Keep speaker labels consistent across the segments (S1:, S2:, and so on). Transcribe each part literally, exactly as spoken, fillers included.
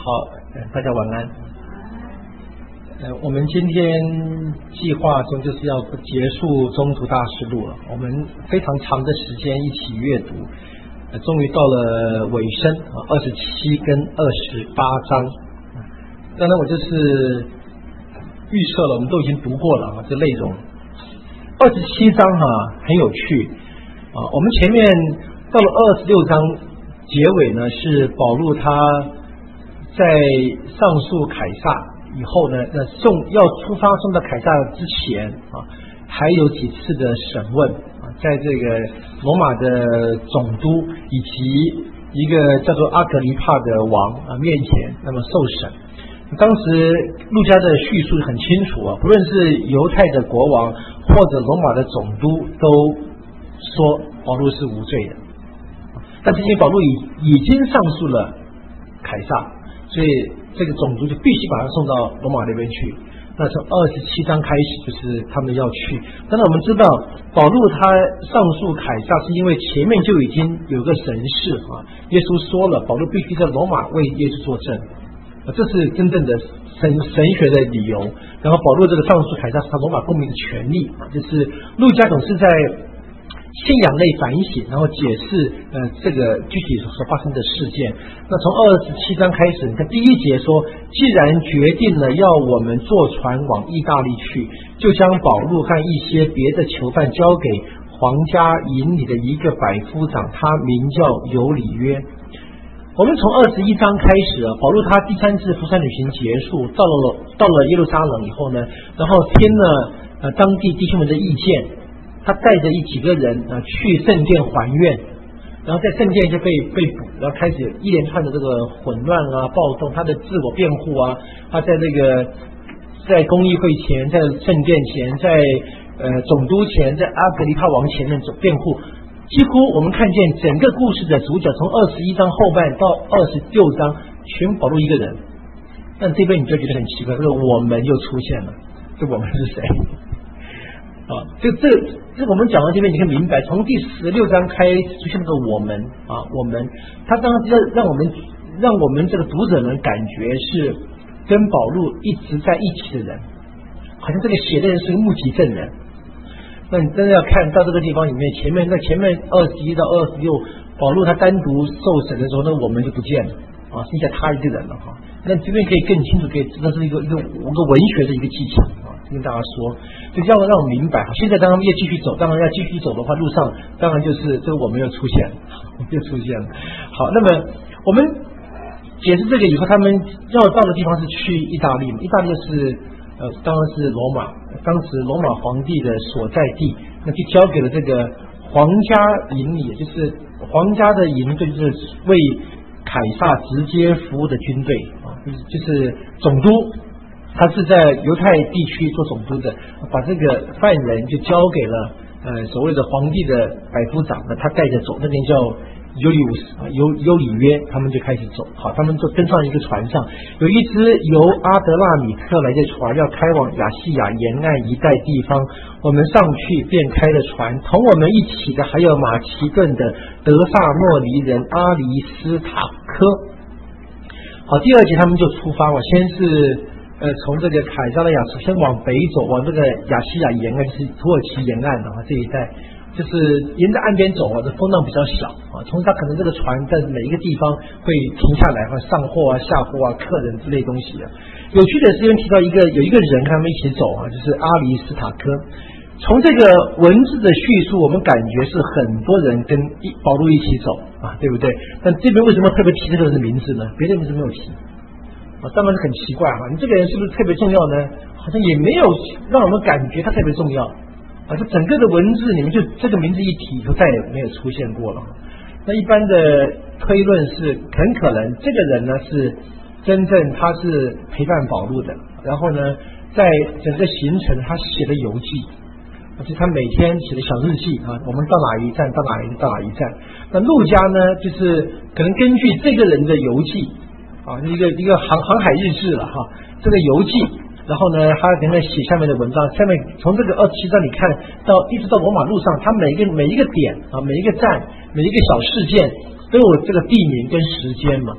S1: 好，大家晚安。呃，我们今天计划中就是要结束中途大师录了，我们非常长的时间一起阅读，呃、终于到了尾声啊，二十七跟二十八章。当然我就是预测了，我们都已经读过了啊，这内容。二十七章哈、啊、很有趣啊，我们前面到了二十六章结尾呢，是保禄他在上诉凯撒以后呢，那送要出发送到凯撒之前啊，还有几次的审问啊，在这个罗马的总督以及一个叫做阿格黎帕的王啊面前，那么受审。当时路加的叙述很清楚啊，不论是犹太的国王或者罗马的总督都说保禄是无罪的，但是因为保禄已已经上诉了凯撒，所以这个总督就必须把他送到罗马那边去。那从二十七章开始就是他们要去。当然我们知道保禄他上诉凯撒是因为前面就已经有个神事啊，耶稣说了保禄必须在罗马为耶稣作证，这是真正的神神学的理由。然后保禄这个上诉凯撒是他罗马公民的权利啊，就是路加总是在信仰类反省，然后解释呃这个具体所发生的事件。那从二十七章开始，你看第一节说，既然决定了要我们坐船往意大利去，就将保禄和一些别的囚犯交给皇家营里的一个百夫长，他名叫尤里约。我们从二十一章开始啊，保禄他第三次福山旅行结束，到了到了耶路撒冷以后呢，然后听了呃当地弟兄们的意见，他带着一几个人啊去圣殿还愿，然后在圣殿就被被捕，然后开始一连串的这个混乱啊、暴动，他的自我辩护啊，他在这个在公议会前、在圣殿前、在呃总督前、在阿格黎帕王前面辩护。几乎我们看见整个故事的主角从二十一章后半到二十六章全保禄一个人，但这边你就觉得很奇怪，这个我们又出现了，这我们是谁啊？这这这我们讲到这边你可以明白，从第十六章开始出现这个我们啊，我们他当然让让我们让我们这个读者们感觉是跟保禄一直在一起的人，好像这个写的人是个目击证人。那你真的要看到这个地方里面，前面在前面二十一到二十六，保禄他单独受审的时候，那我们就不见了啊，剩下他一个人了哈。那这边可以更清楚，可以知道是一个一个一个文学的一个技巧啊，跟大家说，就这样让我明白。现在当然要继续走，当然要继续走的话，路上当然就是这个我们又出现了，又出现了。好，那么我们解释这个以后，他们要到的地方是去意大利，意大利是。呃，当然是罗马，当时罗马皇帝的所在地，那就交给了这个皇家营里，也就是皇家的营队，就是为凯撒直接服务的军队啊，就是就是总督，他是在犹太地区做总督的，把这个犯人就交给了呃所谓的皇帝的百夫长，那他带着走，那边叫尤里乌斯啊，尤尤里约，他们就开始走。好，他们就登上一个船上，有一只由阿德拉米特来的船要开往亚细亚沿岸一带地方，我们上去便开了船，同我们一起的还有马其顿的德萨诺尼人阿里斯塔科。好，第二节他们就出发了，先是呃从这个凯撒的亚先往北走，往这个亚细亚沿岸，就是土耳其沿岸的啊这一带。就是沿着岸边走啊，这风浪比较小啊。从它可能这个船在每一个地方会停下来啊，上货啊、下货啊、客人之类东西啊。有趣的是，这边提到一个有一个人跟他们一起走啊，就是阿里斯塔科。从这个文字的叙述，我们感觉是很多人跟保禄一起走啊，对不对？但这边为什么特别提这个人的名字呢？别的名字没有提啊，当然是很奇怪啊。你这个人是不是特别重要呢？好像也没有让我们感觉他特别重要。啊，这整个的文字里面，就这个名字一提，就再也没有出现过了。那一般的推论是，很可能这个人呢是真正他是陪伴保禄的，然后呢，在整个行程他写的游记，就是他每天写的小日记啊，我们到哪一站到哪一到哪一站。那路加呢，就是可能根据这个人的游记啊，一个一个航航海日志了哈，这个游记。然后呢，他给他写下面的文章，下面从这个二十七章你看到一直到罗马路上，他每一个每一个点啊，每一个站，每一个小事件都有这个地名跟时间嘛。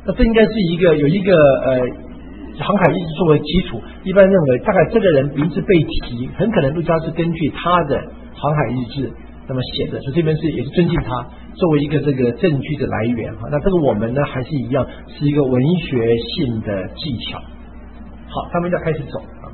S1: 那这应该是一个有一个呃航海日志作为基础，一般认为大概这个人名字被提，很可能陆家是根据他的航海日志那么写的，所以这边是也是尊敬他作为一个这个证据的来源哈。那这个我们呢还是一样是一个文学性的技巧。好，他们要开始走啊，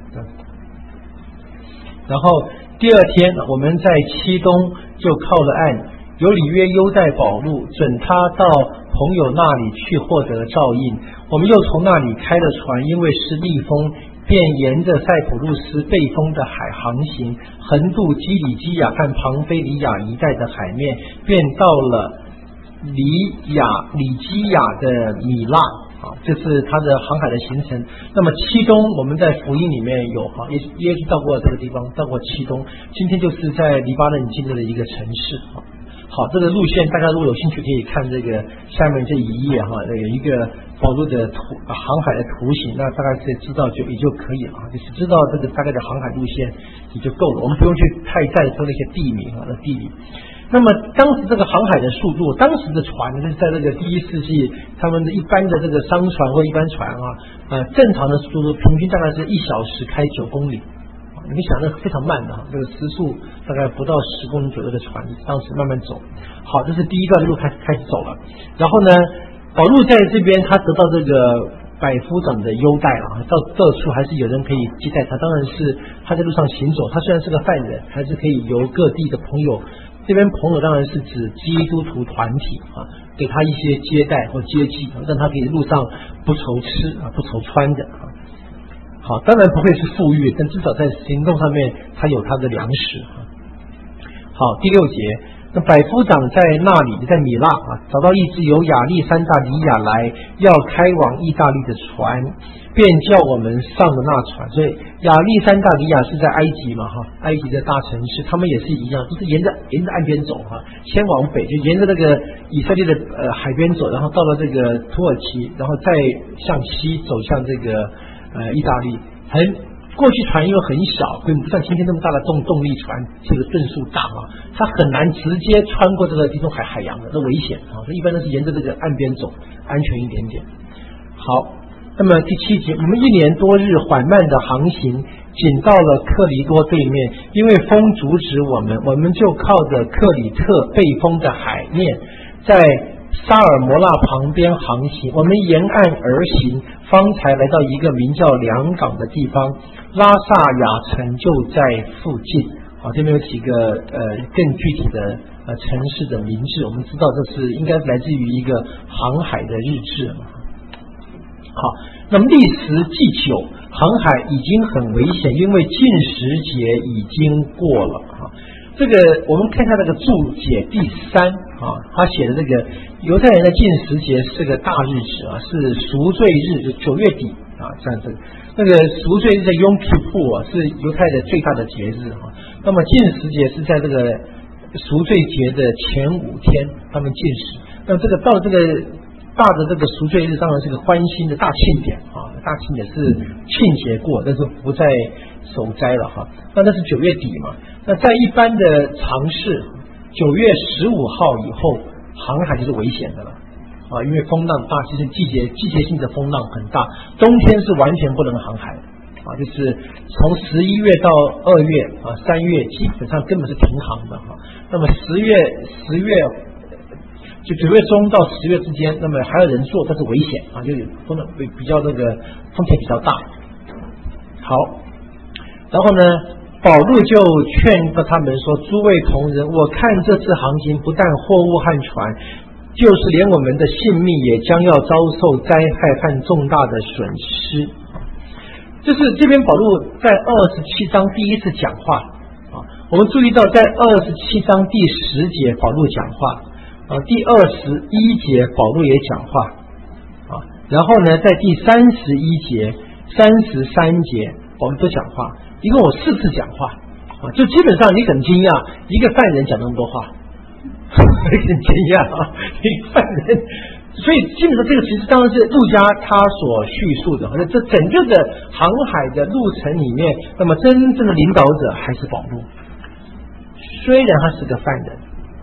S1: 然后第二天我们在期东就靠了岸，有礼约优待保路，准他到朋友那里去获得照应。我们又从那里开了船，因为是逆风，便沿着塞浦路斯背风的海航行，横渡基里基亚和庞菲里亚一带的海面，便到了里亚里基亚的米拉啊，这是他的航海的行程。那么期东我们在福音里面有哈，也耶稣到过这个地方，到过期东，今天就是在黎巴嫩境内的一个城市啊。好，这个路线大家如果有兴趣可以看这个下面这一页哈，有一个保路的图航海的图形，那大概是知道就也就可以了啊，就是知道这个大概的航海路线也就够了，我们不用去太在乎那些地名啊的地理。那么当时这个航海的速度，当时的船就是在这个第一世纪，他们的一般的这个商船或一般船啊，呃，正常的速度平均大概是一小时开九公里。你可以想，那非常慢的哈，这个时速大概不到十公里左右的船，当时慢慢走。好，这是第一段路开始开始走了。然后呢，保禄在这边他得到这个百夫长的优待啊，到这处还是有人可以接待他。当然是他在路上行走，他虽然是个犯人，还是可以由各地的朋友。这边朋友当然是指基督徒团体啊，给他一些接待或接济，让他可以路上不愁吃啊，不愁穿的啊。好，当然不会是富裕，但至少在行动上面他有他的粮食。好，第六节，那百夫长在那里，在米拉啊，找到一支由亚历山大里亚来要开往意大利的船，便叫我们上了那船。所以亚历山大里亚是在埃及嘛哈，埃及的大城市，他们也是一样，就是沿着沿着岸边走哈，先往北就沿着那个以色列的呃海边走，然后到了这个土耳其，然后再向西走向这个。呃，意大利很过去船因为很小，规模不像今天那么大的动动力船，这个吨数大啊，它很难直接穿过这个地中海海洋的，那危险啊，所以一般都是沿着这个岸边走，安全一点点。好，那么第七节，我们一连多日缓慢的航行，仅到了克里多对面，因为风阻止我们，我们就靠着克里特背风的海面，在沙尔摩纳旁边航行，我们沿岸而行，方才来到一个名叫良港的地方，拉萨雅城就在附近。好，这边有几个呃更具体的呃城市的名字，我们知道这是应该来自于一个航海的日志。好，那么历时既久，航海已经很危险，因为禁食节已经过了啊。这个我们看一下那个注解第三啊，他写的这个犹太人的禁食节是个大日子啊，是赎罪日，就九月底啊这样子。那个赎罪日的 Yom Kippur 啊，是犹太的最大的节日啊。那么禁食节是在这个赎罪节的前五天，他们禁食。那这个到这个大的这个赎罪日，当然是个欢欣的大庆典啊，大庆典是庆节过，但是不再守斋了哈。那那是九月底嘛。那在一般的常识，九月十五号以后，航海就是危险的了啊，因为风浪大，其实季节季节性的风浪很大，冬天是完全不能航海啊，就是从十一月到二月啊，三月基本上根本是停航的哈。那么十月十月就九月中到十月之间，那么还有人做，但是危险啊，就风浪比较那个风险比较大。好，然后呢？保禄就劝告他们说：“诸位同仁，我看这次航行不但货物和船，就是连我们的性命也将要遭受灾害和重大的损失。”就是这边保禄在二十七章第一次讲话啊，我们注意到在二十七章第十节保禄讲话啊，第二十一节保禄也讲话啊，然后呢，在第三十一节、三十三节我们都讲话。一共有四次讲话啊，就基本上你很惊讶，一个犯人讲那么多话，很惊讶啊，一个犯人，所以基本上这个其实当然是路加他所叙述的，或者这整个的航海的路程里面，那么真正的领导者还是保禄，虽然他是个犯人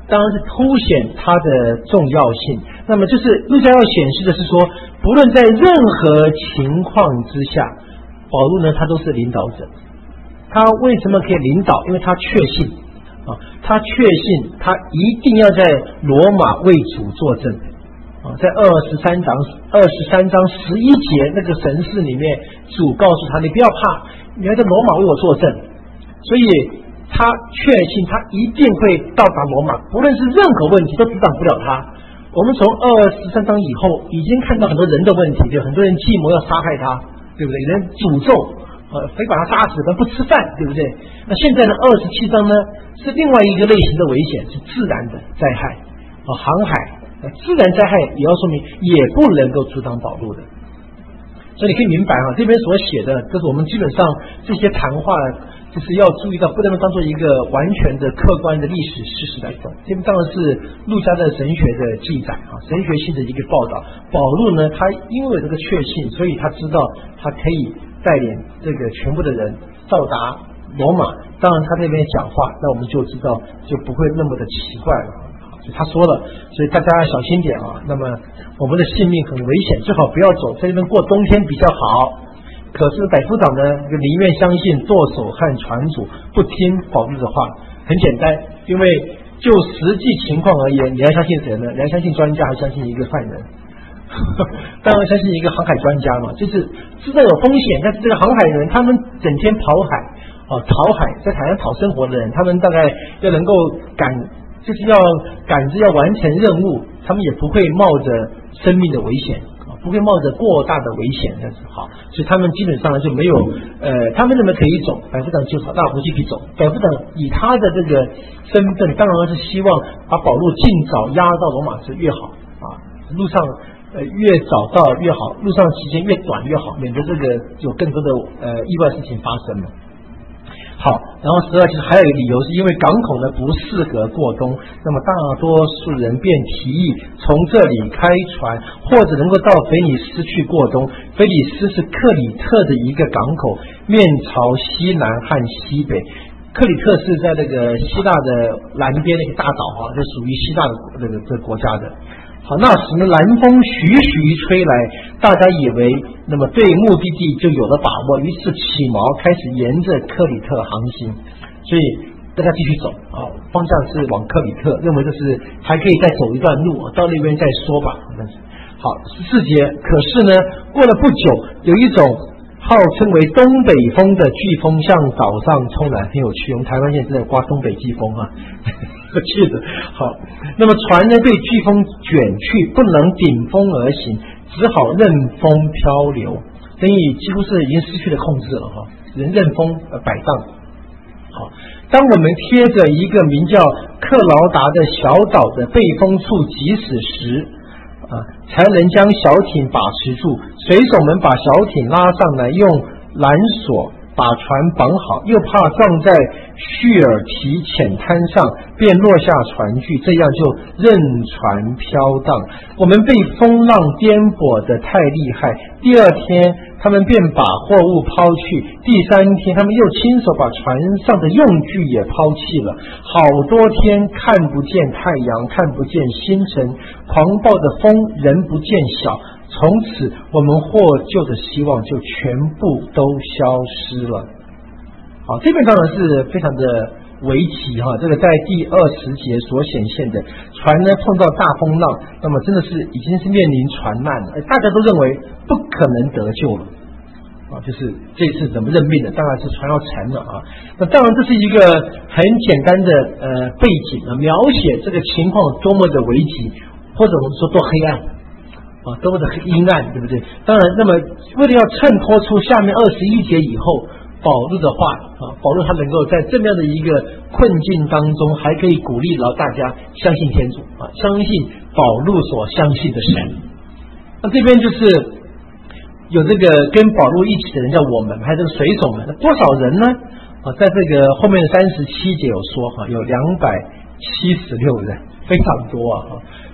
S1: 当然是凸显它的重要性。那么就是路加要显示的是说，不论在任何情况之下，保禄呢他都是领导者。他为什么可以领导？因为他确信啊，他确信他一定要在罗马为主作证啊。在二十三章二十三章十一节那个神事里面，主告诉他：你不要怕，你要在罗马为我作证。所以他确信他一定会到达罗马，不论是任何问题都阻挡不了他。我们从二十三章以后已经看到很多人的问题，就很多人计谋要杀害他，对不对？有人诅咒，呃，非把他杀死，但不吃饭，对不对？那现在呢，二十七章呢是另外一个类型的危险，是自然的灾害啊，航海，自然灾害也要说明也不能够阻挡保禄的。所以你可以明白啊，这边所写的，就是我们基本上这些谈话。就是要注意到，不能当做一个完全的客观的历史事实来懂。这边当然是路加的神学的记载啊，神学性的一个报道。保禄呢，他因为有这个确信，所以他知道他可以带领这个全部的人到达罗马。当然，他这边讲话，那我们就知道就不会那么的奇怪了。所以他说了，所以大家要小心点啊。那么我们的性命很危险，最好不要走，在这边过冬天比较好。可是百夫长呢，宁愿相信舵手和船主，不听保禄的话。很简单，因为就实际情况而言，你要相信谁呢？你要相信专家，还相信一个犯人？当然相信一个航海专家嘛，就是知道有风险，但是这个航海人他们整天跑海啊，讨海，在海上讨生活的人，他们大概要能够赶，就是要赶着要完成任务，他们也不会冒着生命的危险。不会冒着过大的危险，这样子好，所以他们基本上就没有，呃，他们认为可以走，百夫长就大幅继续走。百夫长以他的这个身份，当然是希望把保禄尽早押到罗马是越好啊，路上呃越早到越好，路上时间越短越好，免得这个有更多的呃意外事情发生嘛。好，然后十二就是还有一个理由，是因为港口呢不适合过冬，那么大多数人便提议从这里开船，或者能够到腓尼斯去过冬。腓尼斯是克里特的一个港口，面朝西南和西北。克里特是在那个希腊的南边那个大岛啊，这属于希腊的这个这个国家的。好，那时呢，南风徐徐吹来，大家以为那么对目的地就有了把握，于是起锚，开始沿着克里特航行。所以大家继续走啊，方向是往克里特，认为这是还可以再走一段路，到那边再说吧。好，十四节，可是呢，过了不久，有一种号称为东北风的飓风向岛上冲来，很有趣。我们台湾现在正在刮东北季风啊。去的好，那么船呢被飓风卷去，不能顶风而行，只好任风漂流，等于几乎是已经失去了控制了哈，人任风呃摆荡。好，当我们贴着一个名叫克劳达的小岛的背风处疾驶时啊，才能将小艇把持住。水手们把小艇拉上来，用缆索把船绑好，又怕撞在叙尔提浅滩上，便落下船具，这样就任船飘荡。我们被风浪颠簸得太厉害，第二天他们便把货物抛去，第三天他们又亲手把船上的用具也抛弃了。好多天看不见太阳，看不见星辰，狂暴的风人不见小，从此我们获救的希望就全部都消失了。好，这边当然是非常的危急哈，这个在第二十节所显现的船呢碰到大风浪，那么真的是已经是面临船难了，大家都认为不可能得救了啊，就是这次怎么认命的？当然是船要沉了啊。那当然这是一个很简单的呃背景啊，描写这个情况多么的危急，或者我们说多黑暗啊，多么的阴暗，对不对？当然，那么为了要衬托出下面二十一节以后保禄的话啊，保禄他能够在这么样的一个困境当中，还可以鼓励到大家相信天主啊，相信保禄所相信的神。那这边就是有这个跟保禄一起的人叫我们，还有这个水手们，多少人呢？啊，在这个后面的三十七节有说哈，有两百七十六人，非常多啊。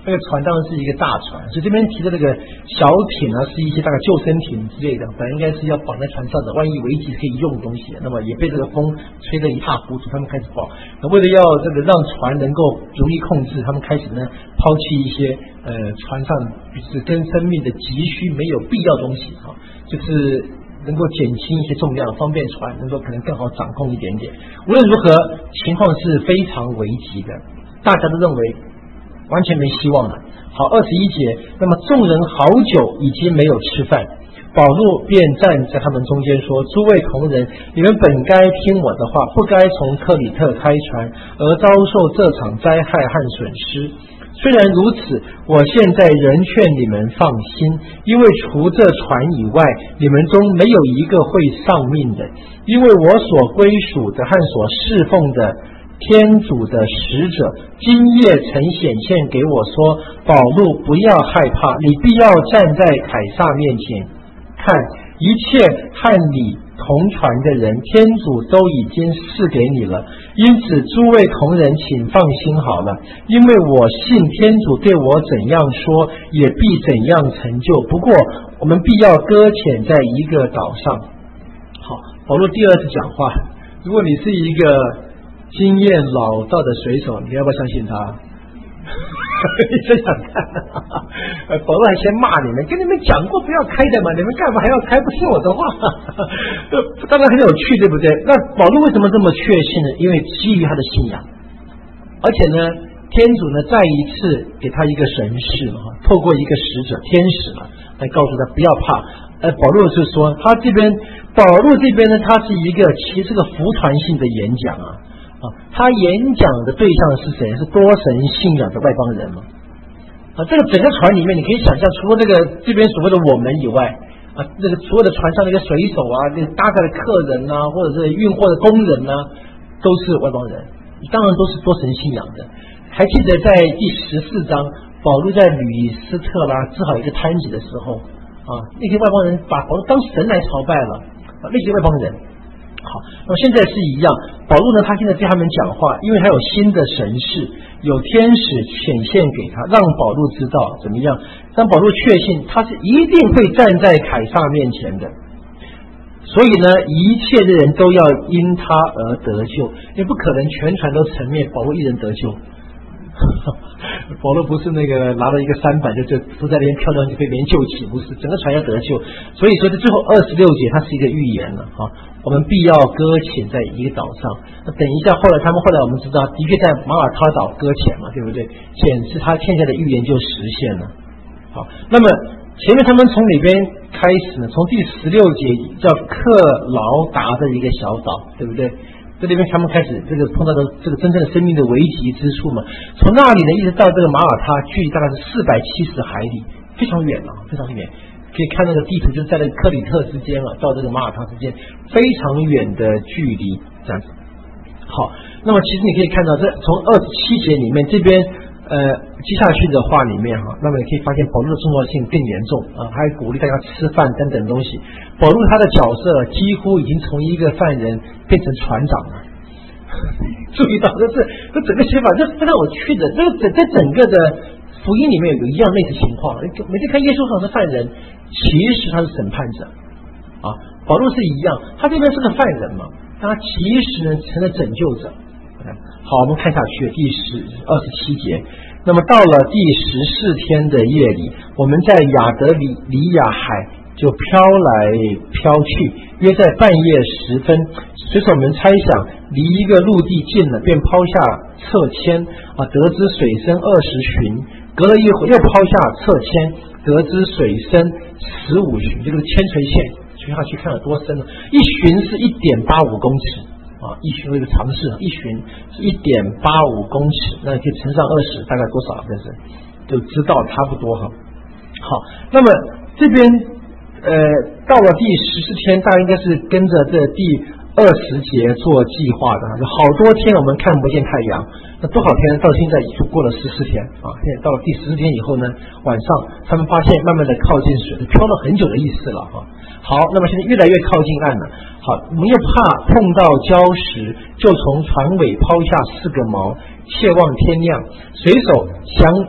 S1: 那个船当然是一个大船，所以这边提的这个小艇呢，是一些大概救生艇之类的，本来应该是要绑在船上的，万一危急可以用的东西，那么也被这个风吹得一塌糊涂，他们开始跑。那为了要这个让船能够容易控制，他们开始呢抛弃一些呃船上就是跟生命的急需没有必要的东西啊，就是能够减轻一些重量，方便船能够可能更好掌控一点点。无论如何，情况是非常危急的，大家都认为完全没希望了。好，二十一节，那么众人好久已经没有吃饭，保罗便站在他们中间说：诸位同人，你们本该听我的话，不该从克里特开船，而遭受这场灾害和损失。虽然如此，我现在仍劝你们放心，因为除这船以外，你们中没有一个会丧命的。因为我所归属的和所侍奉的天主的使者今夜曾显现给我说：保禄，不要害怕，你必要站在凯撒面前。看，一切和你同船的人，天主都已经赐给你了。因此诸位同人，请放心好了，因为我信天主对我怎样说，也必怎样成就。不过我们必要搁浅在一个岛上。好，保罗第二次讲话，如果你是一个经验老道的水手，你要不要相信他？你想想看，保罗还先骂你们，跟你们讲过不要开的嘛，你们干嘛还要开？不听我的话，当然很有趣，对不对？那保罗为什么这么确信呢？因为基于他的信仰，而且呢，天主呢再一次给他一个神示嘛，透过一个使者天使嘛，来告诉他不要怕。呃，保罗是说他这边，保罗这边呢，他是一个其实是个服传性的演讲啊。啊，他演讲的对象是谁？是多神信仰的外邦人嘛？啊，这个整个船里面，你可以想象，除了这个这边所谓的我们以外，啊，那个所有的船上那个水手啊，那个搭载的客人啊，或者是运货的工人啊，都是外邦人，当然都是多神信仰的。还记得在第十四章，保罗在吕斯特拉治好一个摊子的时候，啊，那些外邦人把保罗当神来朝拜了，啊，那些外邦人。好，那么现在是一样，保罗呢，他现在对他们讲话，因为他有新的神示，有天使显现给他，让保罗知道怎么样，让保罗确信他是一定会站在凯撒面前的。所以呢，一切的人都要因他而得救，也不可能全船都沉灭，保罗一人得救。保罗不是那个拿了一个三板就就浮在那边漂亮就被别人救起，不是，整个船要得救。所以说在最后二十六节它是一个预言了啊，我们必要搁浅在一个岛上。那等一下，后来他们后来我们知道，的确在马耳他岛搁浅嘛，对不对？显示他现在的预言就实现了。好，那么前面他们从哪边开始呢？从第十六节叫克劳达的一个小岛，对不对？在那边他们开始这个碰到的这个真正的生命的危急之处嘛，从那里呢一直到这个马耳他，距离大概是四百七十海里，非常远啊，非常远。可以看那个地图，就是在那个克里特之间啊，到这个马耳他之间非常远的距离，这样子。好，那么其实你可以看到，这从二十七节里面这边呃接下去的话里面哈，那么你可以发现保罗的重要性更严重啊，还鼓励大家吃饭等等东西。保罗他的角色几乎已经从一个犯人变成船长了。注意到这是这整个写法，这非常有趣的。这个整在整个的福音里面有一样类似情况，每次看耶稣好像是犯人，其实他是审判者啊。保罗是一样，他这边是个犯人嘛，但他其实呢成了拯救者。好，我们看下去第十二十七节。那么到了第十四天的夜里，我们在亚德里里亚海就飘来飘去，约在半夜时分，水手们猜想离一个陆地近了，便抛下侧签啊，得知水深二十寻。隔了一会又抛下侧签，得知水深十五寻。这个是千锤线，垂下去看有多深呢？一寻是一点八五公尺啊，一寻这个常识，一寻是一点八五公尺，那你可以乘上二十，大概多少？真是就知道差不多哈。好，那么这边呃到了第十四天，大概应该是跟着这第二十节做计划的，好多天我们看不见太阳，那多少天？到现在就过了十四天啊！现在到了第十四天以后呢，晚上他们发现慢慢的靠近水，漂了很久的意思了哈。好，那么现在越来越靠近岸了。好，我们又怕碰到礁石，就从船尾抛下四个锚，切望天亮。水手想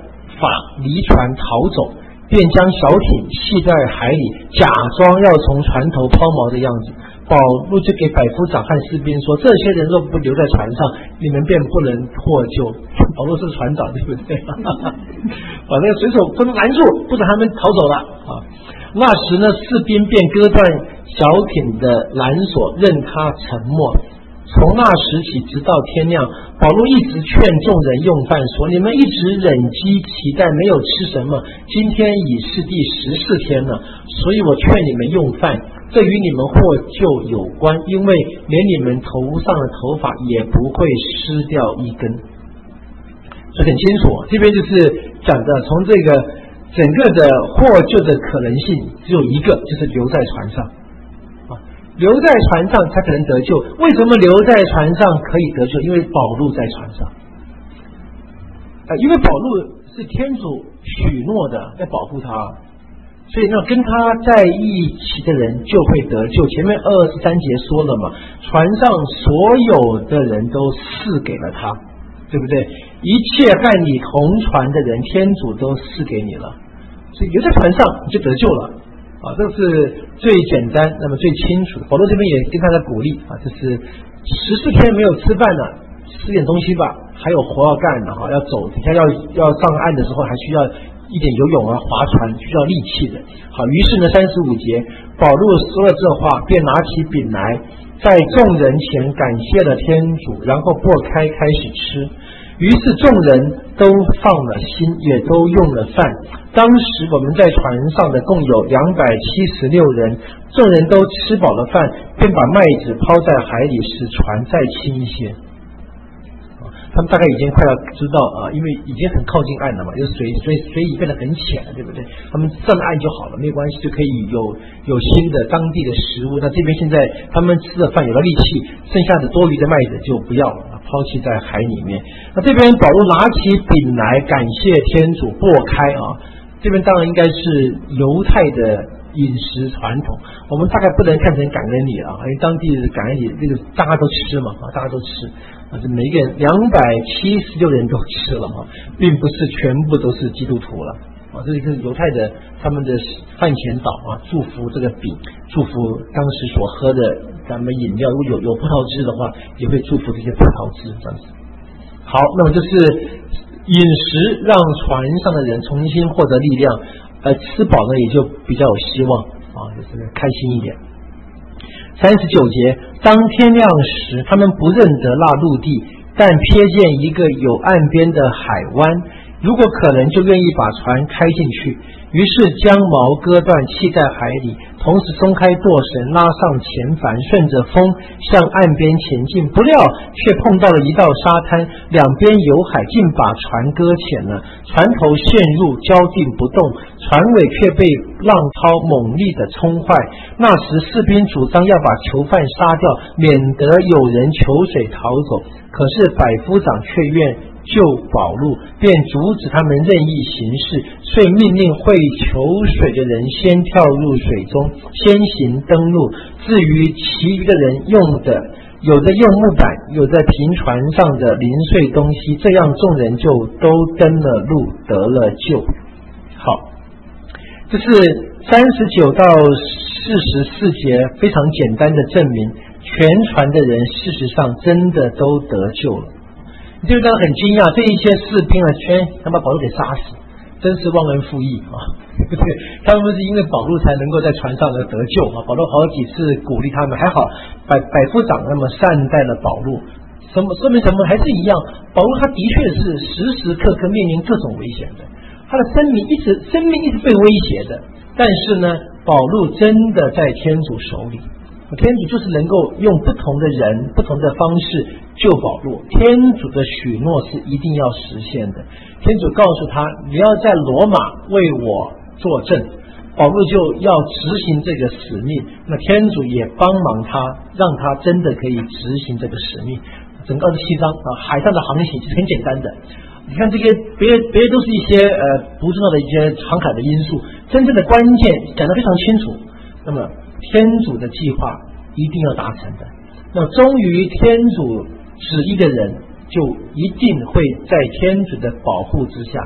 S1: 法离船逃走，便将小艇弃在海里，假装要从船头抛锚的样子。保禄就给百夫长和士兵说：这些人若不留在船上，你们便不能获救。保禄是船长，对不对？把那个水手不能拦住，不准他们逃走了啊！那时呢，士兵便割断小艇的缆索，任他沉没。从那时起直到天亮，保禄一直劝众人用饭，说：你们一直忍饥期待，没有吃什么，今天已是第十四天了，所以我劝你们用饭，这与你们获救有关，因为连你们头上的头发也不会失掉一根。这很清楚，这边就是讲的从这个整个的获救的可能性只有一个，就是留在船上。留在船上才可能得救。为什么留在船上可以得救？因为保禄在船上，呃，因为保禄是天主许诺的要保护他，所以那跟他在一起的人就会得救。前面二十三节说了嘛，船上所有的人都赐给了他，对不对？一切和你同船的人，天主都赐给你了，所以留在船上你就得救了。啊，这是最简单，那么最清楚的。保罗这边也跟大家鼓励啊，就是十四天没有吃饭了，吃点东西吧，还有活要干的哈，要走，等下要要上岸的时候还需要一点游泳啊，划船需要力气的。好，于是呢，三十五节，保罗说了这话，便拿起饼来，在众人前感谢了天主，然后擘开开始吃。于是众人都放了心，也都用了饭。当时我们在船上的共有两百七十六人，众人都吃饱了饭，便把麦子抛在海里，使船再轻一些。他们大概已经快要知道啊，因为已经很靠近岸了嘛，就水水水已变得很浅了，对不对？他们上岸就好了，没关系，就可以有有新的当地的食物。那这边现在他们吃了饭有了力气，剩下的多余的麦子就不要了，抛弃在海里面。那这边保罗拿起饼来感谢天主，擘开啊，这边当然应该是犹太的饮食传统，我们大概不能看成感恩礼啊，因为当地的感恩礼这个大家都吃嘛啊，大家都吃啊，这每一个人两百七十六人都吃了啊，并不是全部都是基督徒了啊，这是犹太的他们的饭前祷啊，祝福这个饼，祝福当时所喝的咱们饮料，如果有有葡萄汁的话，也会祝福这些葡萄汁这样子。好，那么这是饮食让船上的人重新获得力量。呃，吃饱呢也就比较有希望啊，就是开心一点。三十九节，当天亮时，他们不认得那陆地，但瞥见一个有岸边的海湾，如果可能就愿意把船开进去，于是将锚割断，弃在海里，同时松开舵绳，拉上前帆，顺着风向岸边前进。不料却碰到了一道沙滩，两边有海，竟把船搁浅了。船头陷入，交定不动，船尾却被浪涛猛力的冲坏。那时士兵主张要把囚犯杀掉，免得有人求水逃走。可是百夫长却愿救保禄，便阻止他们任意行事，遂命令会求水的人先跳入水中，先行登陆。至于其余的人用的，有的用木板，有的凭船上的零碎东西，这样众人就都登了路，得了救。好，这是三十九到四十四节非常简单的证明，全船的人事实上真的都得救了。你就当然很惊讶，这一些士兵啊，全他把保禄给杀死，真是忘恩负义啊！对不对？他们是因为保禄才能够在船上的得救啊。保禄好几次鼓励他们，还好百百夫长那么善待了保禄，什么说明什么？还是一样，保禄他的确是时时刻刻面临各种危险的，他的生命一直生命一直被威胁的。但是呢，保禄真的在天主手里。天主就是能够用不同的人不同的方式救保禄，天主的许诺是一定要实现的。天主告诉他，你要在罗马为我作证，保禄就要执行这个使命。那天主也帮忙他，让他真的可以执行这个使命。整个二十七章啊，海上的航行其实很简单的，你看这些别别都是一些呃不重要的一些航海的因素，真正的关键讲得非常清楚。那么天主的计划一定要达成的，那终于天主旨意的人就一定会在天主的保护之下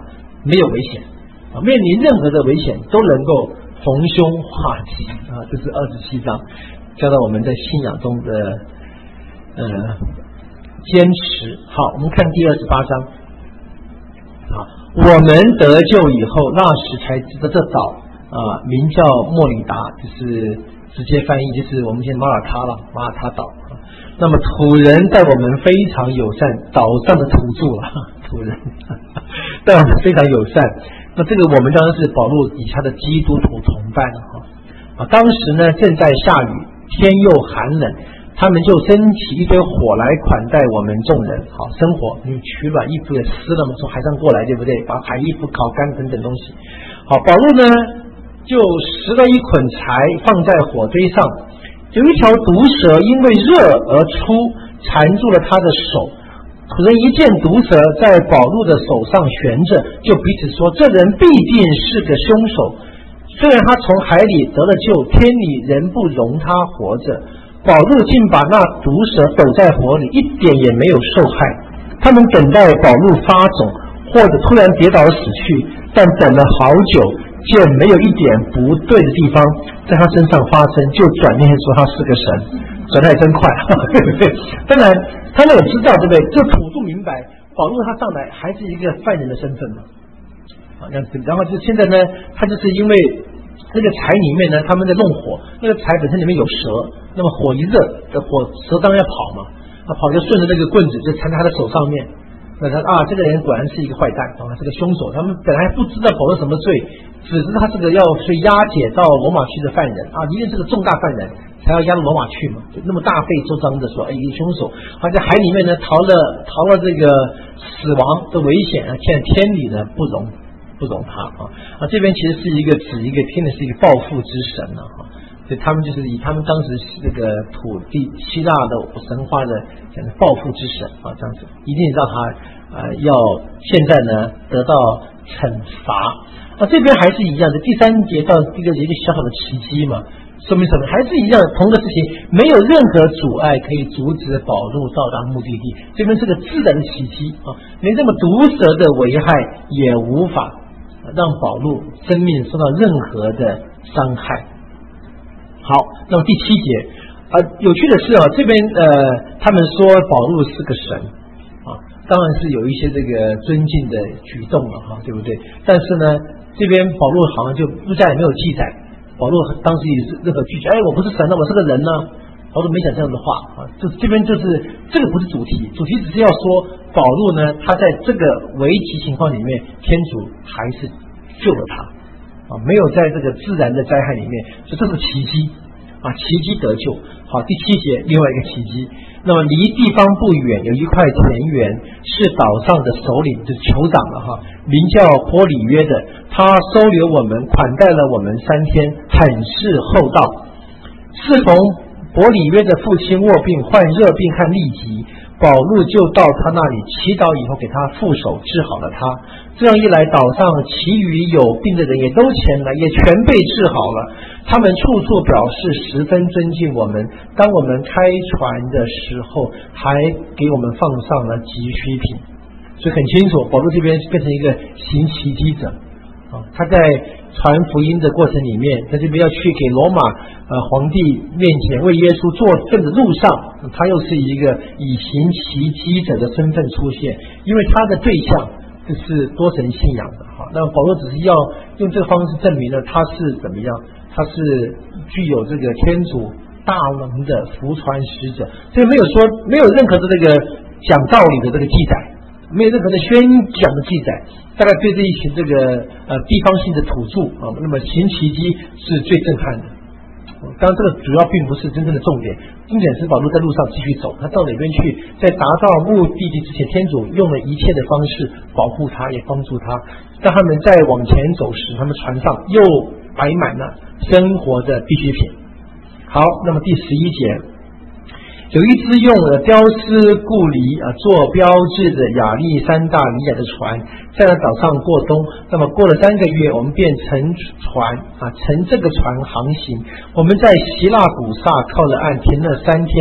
S1: 没有危险啊，面临任何的危险都能够逢凶化吉啊，这是二十七章教导我们在信仰中的呃坚持。好，我们看第二十八章啊，我们得救以后，那时才知道这岛啊名叫莫里达，就是直接翻译就是我们现在马耳他了，马耳他岛。那么土人待我们非常友善，岛上的土著啊，土人待我们非常友善。那这个我们当然是保罗底下的基督徒同伴啊。啊，当时呢正在下雨，天又寒冷，他们就升起一堆火来款待我们众人。好，生火，因为取暖，衣服也湿了嘛，从海上过来，对不对？把海衣服烤干等等东西。好，保罗呢就拾了一捆柴放在火堆上。有一条毒蛇因为热而出，缠住了他的手。土人一见毒蛇在保罗的手上悬着，就彼此说，这人必定是个凶手。虽然他从海里得了救，天理仍不容他活着。保罗竟把那毒蛇抖在火里，一点也没有受害。他们等待保罗发肿，或者突然跌倒死去，但等了好久，见没有一点不对的地方在他身上发生，就转念说他是个神，转得还真快，对不对？当然他们也知道，对不对？这土著明白保罗他上来还是一个犯人的身份嘛，啊，然后就现在呢，他就是因为那个柴里面呢，他们在弄火，那个柴本身里面有蛇，那么火一热，这火蛇当然要跑嘛，他跑就顺着那个棍子就缠在他的手上面。那他啊，这个人果然是一个坏蛋啊，是个凶手。他们本来不知道保罗什么罪，只知道他是个要去押解到罗马去的犯人啊，一定是个重大犯人，才要押到罗马去嘛。就那么大费周章的说，哎，一个凶手，他在海里面呢逃了逃了这个死亡的危险啊，现在天理呢不容不容他啊啊，这边其实是一个指一个天的是一个报复之神啊。所以他们就是以他们当时这个土地希腊的神话的讲的报复之神啊，这样子一定让他呃要现在呢得到惩罚啊。这边还是一样的，第三节到这个一个小小的奇迹嘛，说明什么？还是一样的，同个事情，没有任何阻碍可以阻止保罗到达目的地。这边是个自然的奇迹啊，连这么毒蛇的危害也无法让保罗生命受到任何的伤害。好，那么第七节啊、呃，有趣的是啊，这边呃，他们说保罗是个神啊，当然是有一些这个尊敬的举动了哈，对不对？但是呢，这边保罗好像就路加也没有记载，保罗当时也是任何拒绝，哎，我不是神呢，我是个人呢。保罗没讲这样的话啊，这这边就是这个不是主题，主题只是要说保罗呢，他在这个危急情况里面，天主还是救了他。啊，没有在这个自然的灾害里面，所以这是奇迹啊，奇迹得救。好，第七节另外一个奇迹，那么离地方不远有一块田园，是岛上的首领，就是酋长了哈，名叫波里约的，他收留我们，款待了我们三天，很是厚道。适逢波里约的父亲卧病，患热病和痢疾，保罗就到他那里祈祷，以后给他覆手治好了他。这样一来，岛上其余有病的人也都前来，也全被治好了。他们处处表示十分尊敬我们，当我们开船的时候，还给我们放上了急需品。所以很清楚，保罗这边变成一个行奇迹者啊，他在传福音的过程里面，在这边要去给罗马呃皇帝面前为耶稣作证的路上，他又是一个以行奇迹者的身份出现，因为他的对象就是多神信仰的哈。那保罗只是要用这个方式证明了他是怎么样，他是具有这个天主大能的福传使者，所以没有说没有任何的这个讲道理的这个记载，没有任何的宣讲的记载，大概对这一群这个呃地方性的土著啊，那么行奇迹是最震撼的。当然，这个主要并不是真正的重点，重点是保罗在路上继续走，他到哪边去，在达到目的地之前，天主用了一切的方式保护他，也帮助他。当他们再往前走时，他们船上又摆满了生活的必需品。好，那么第十一节。有一只用了雕丝固离啊做标志的亚历山大里亚的船，在那岛上过冬。那么过了三个月，我们便乘船啊，乘这个船航行。我们在希腊古萨靠了岸，停了三天，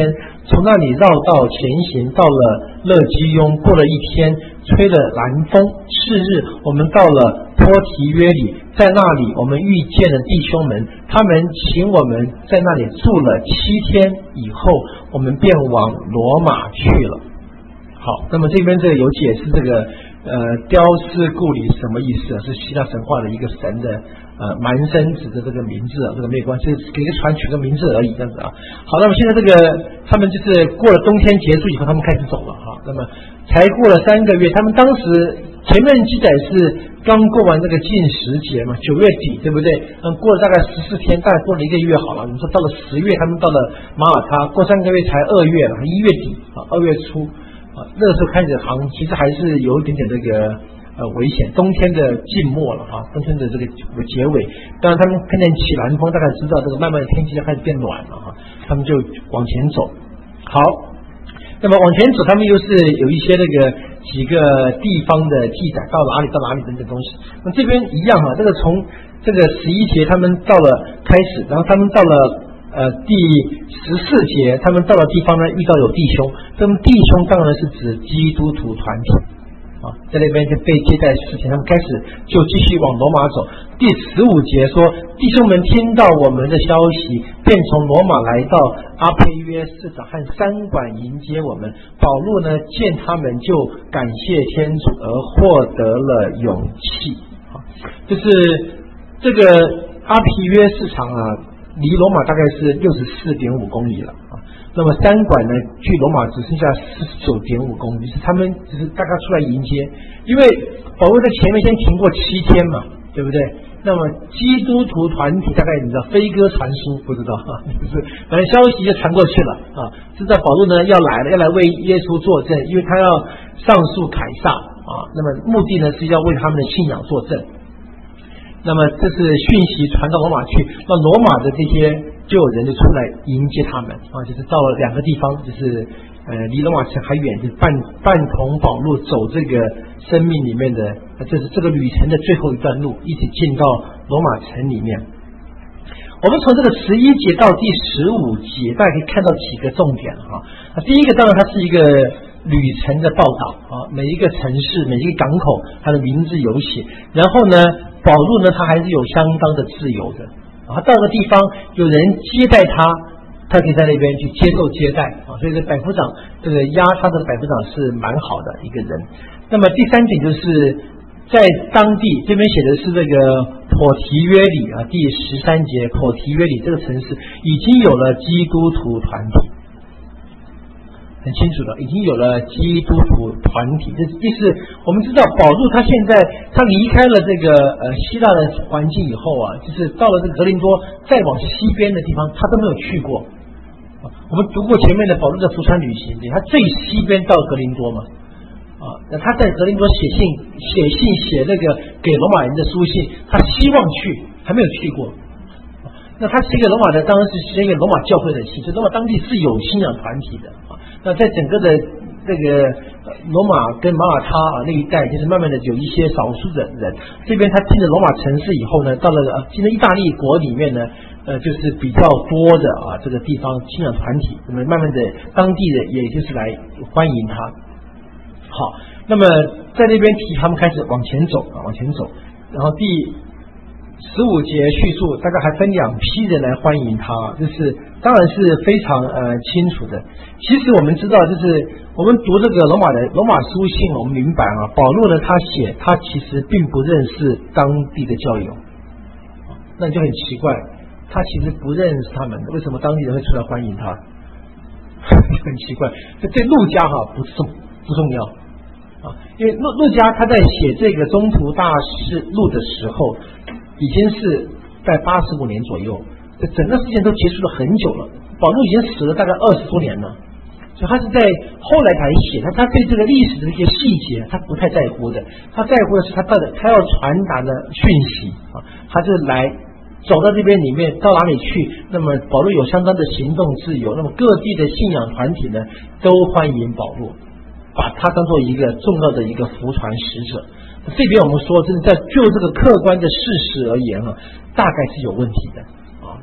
S1: 从那里绕道前行，到了勒基雍，过了一天，吹了南风。次日，我们到了波提约里，在那里我们遇见了弟兄们，他们请我们在那里住了七天，以后我们便往罗马去了。好，那么这边这个有解释这个呃雕丝故里什么意思啊？是希腊神话的一个神的呃蛮生子的这个名字啊，这个没关系，给个船取个名字而已，这样子啊。好，那么现在这个他们就是过了冬天结束以后，他们开始走了哈。那么才过了三个月，他们当时前面记载是刚过完这个禁食节嘛，九月底，对不对？嗯，过了大概十四天，大概过了一个月好了。我们说到了十月，他们到了马耳他，过三个月才二月了，一月底啊，二月初。啊，那个时候开始航，其实还是有一点点这个呃危险，冬天的静默了啊，冬天的这个结尾。当然他们看见起南风，大概知道这个慢慢的天气就开始变暖了哈，他们就往前走。好，那么往前走，他们又是有一些这个几个地方的记载，到哪里到哪里等等东西。那这边一样哈，这个从这个十一节他们到了开始，然后他们到了。呃，第十四节，他们到了地方呢，遇到有弟兄，这么弟兄当然是指基督徒团体啊，在那边就被接待事情，他们开始就继续往罗马走。第十五节说，弟兄们听到我们的消息，便从罗马来到阿佩约市长和三馆迎接我们。保罗呢，见他们就感谢天主，而获得了勇气啊，就是这个阿皮约市场啊。离罗马大概是六十四点五公里了啊，那么三馆呢，距罗马只剩下四十九点五公里，是他们只是大概出来迎接，因为保罗在前面先停过七天嘛，对不对？那么基督徒团体大概你知道飞鸽传书，不知道啊，就是反正消息就传过去了啊，知道保罗呢要来了，要来为耶稣作证，因为他要上诉凯撒啊，那么目的呢是要为他们的信仰作证。那么这是讯息传到罗马去，那罗马的这些就有人就出来迎接他们啊，就是到了两个地方，就是呃离罗马城还远，就是伴伴同保罗走这个生命里面的，这是这个旅程的最后一段路，一起进到罗马城里面。我们从这个十一节到第十五节，大家可以看到几个重点啊。第一个当然它是一个旅程的报道啊，每一个城市、每一个港口，它的名字有写。然后呢，保罗呢，他还是有相当的自由的啊。到个地方有人接待他，他可以在那边去接受接待啊。所以这百夫长，这个押他的百夫长是蛮好的一个人。那么第三点就是在当地这边写的是这个普提约里啊，第十三节，普提约里这个城市已经有了基督徒团体。很清楚了，已经有了基督徒团体。这意思我们知道，保罗他现在他离开了这个呃希腊的环境以后啊，就是到了这个格林多，再往西边的地方他都没有去过。我们读过前面的保罗的福传旅行，他最西边到格林多嘛，啊，那他在格林多写信写信写那个给罗马人的书信，他希望去，还没有去过。那他写给罗马的当然是写给罗马教会的信，所以罗马当地是有信仰团体的啊。那在整个的这个罗马跟马耳他啊那一带，就是慢慢的有一些少数的人。这边他进了罗马城市以后呢，到了进了意大利国里面呢，呃，就是比较多的啊这个地方信仰团体，那么慢慢的当地的也就是来欢迎他。好，那么在那边提他们开始往前走啊，往前走，然后第十五节叙述，大概还分两批人来欢迎他，就是当然是非常呃清楚的。其实我们知道，就是我们读这个罗马的罗马书信，我们明白啊，保罗呢他写他其实并不认识当地的教友，那就很奇怪，他其实不认识他们，为什么当地人会出来欢迎他？很奇怪，这对路加哈不重不重要啊，因为路路加他在写这个中途大事录的时候。已经是在八十五年左右，这整个事件都结束了很久了。保罗已经死了大概二十多年了，所以他是在后来才写，他他对这个历史的一些细节他不太在乎的，他在乎的是他到底他要传达的讯息啊，他是来走到这边里面到哪里去，那么保罗有相当的行动自由，那么各地的信仰团体呢都欢迎保罗，把他当做一个重要的一个福传使者。这边我们说，真的在就这个客观的事实而言啊，大概是有问题的啊。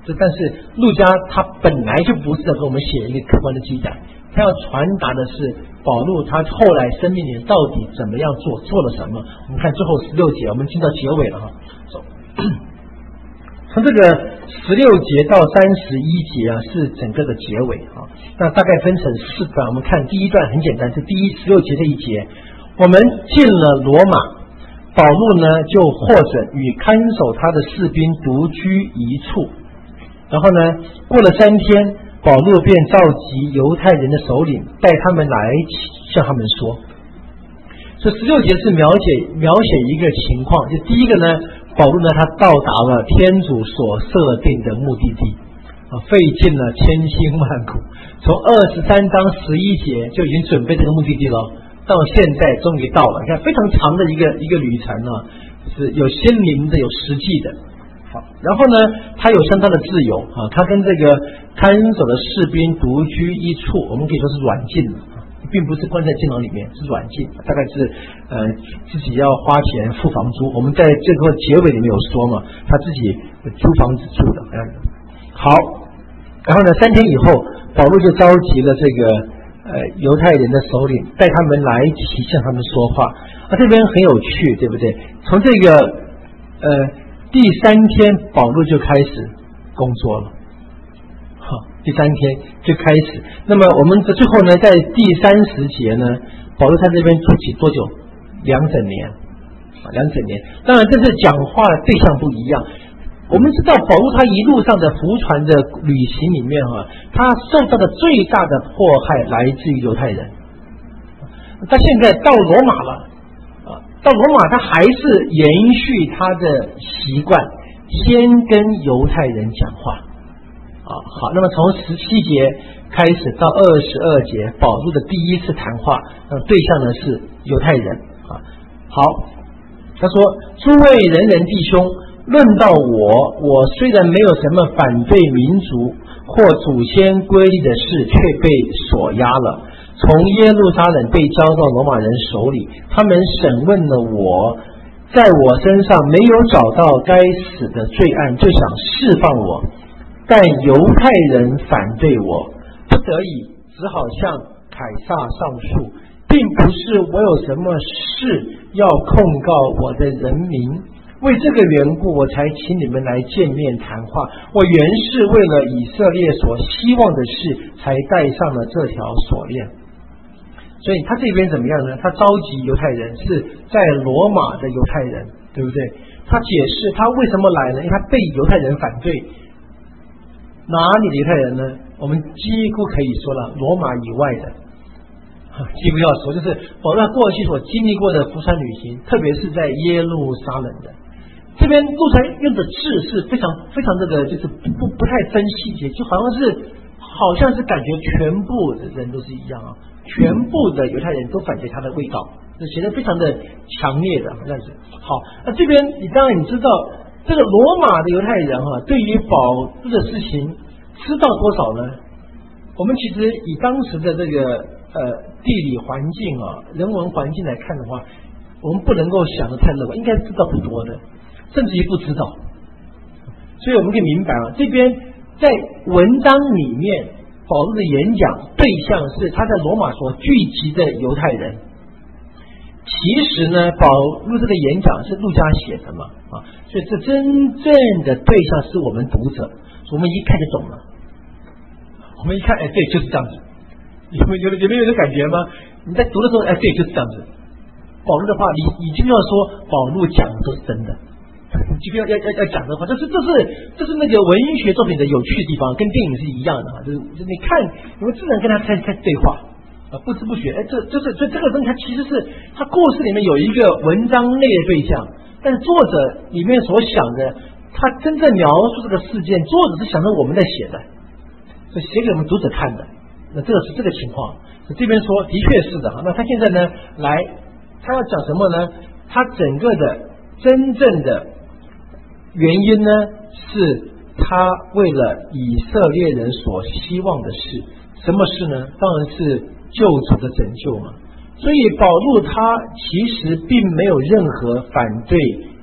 S1: 这但是路加他本来就不是在给我们写一个客观的记载，他要传达的是保罗他后来生命里到底怎么样做，做了什么。我们看最后十六节，我们进到结尾了哈。走，从这个十六节到三十一节啊，是整个的结尾啊。那大概分成四段，我们看第一段很简单，是第一十六节这一节，我们进了罗马，保罗呢就获准与看守他的士兵独居一处，然后呢过了三天，保罗便召集犹太人的首领，带他们来向他们说。这十六节是描写描写一个情况，就第一个呢，保罗呢他到达了天主所设定的目的地啊，费尽了千辛万苦，从二十三章十一节就已经准备这个目的地了，到现在终于到了。你看非常长的一个一个旅程啊，是有心灵的，有实际的。好，然后呢，他有相当的自由啊，他跟这个看守的士兵独居一处，我们可以说是软禁了啊，并不是关在监牢里面，是软禁，大概是呃自己要花钱付房租。我们在这个结尾里面有说嘛，他自己租房子住的。好，然后呢，三天以后，保罗就召集了这个呃犹太人的首领，带他们来一起向他们说话。啊，这边很有趣，对不对？从这个呃第三天，保罗就开始工作了。好，第三天就开始。那么我们的最后呢，在第三十节呢，保罗在这边住起多久？两整年，啊，两整年。当然，这是讲话的对象不一样。我们知道保罗他一路上的福传的旅行里面哈、啊，他受到的最大的迫害来自于犹太人。他现在到罗马了，啊，到罗马他还是延续他的习惯，先跟犹太人讲话。啊，好，那么从十七节开始到二十二节，保罗的第一次谈话，呃，对象呢是犹太人。啊，好，他说：“诸位人人弟兄。”论到我，我虽然没有什么反对民族或祖先规律的事，却被锁押了。从耶路撒冷被交到罗马人手里，他们审问了我，在我身上没有找到该死的罪案，就想释放我。但犹太人反对我，不得已只好向凯撒上诉，并不是我有什么事要控告我的人民。为这个缘故，我才请你们来见面谈话。我原是为了以色列所希望的事，才带上了这条锁链。所以他这边怎么样呢？他召集犹太人，是在罗马的犹太人，对不对？他解释他为什么来呢？因为他被犹太人反对。哪里的犹太人呢？我们几乎可以说了，罗马以外的。几乎要说，就是保罗过去所经历过的福传旅行，特别是在耶路撒冷的。这边路上用的字是非常非常这个，就是不不太分细节，就好像是好像是感觉全部的人都是一样啊，全部的犹太人都反对他的味道，就写得非常的强烈的这样子。好，那这边你当然你知道，这个罗马的犹太人哈、啊，对于保罗的事情知道多少呢？我们其实以当时的这个呃地理环境啊、人文环境来看的话，我们不能够想得太乐观，应该知道不多的。甚至于不知道，所以我们可以明白啊，这边在文章里面，保罗的演讲对象是他在罗马所聚集的犹太人。其实呢，保罗这个演讲是路加写的嘛，啊，所以这真正的对象是我们读者，我们一看就懂了。我们一看，哎，对，就是这样子。有没有有没有这感觉吗？你在读的时候，哎，对，就是这样子。保罗的话，你已经要说保罗讲的都是真的。即便要要要讲的话，这是这是这是那个文学作品的有趣的地方，跟电影是一样的哈。就是就你看，你会自然跟他开开始对话啊，不知不觉，哎，这就是这这个东西，它其实是他故事里面有一个文章类的对象，但是作者里面所想的，他真正描述这个事件，作者是想着我们在写的，是写给我们读者看的。那这个是这个情况，这边说的确是的。那他现在呢，来他要讲什么呢？他整个的真正的原因呢，是他为了以色列人所希望的事。什么事呢？当然是救主的拯救嘛。所以保罗他其实并没有任何反对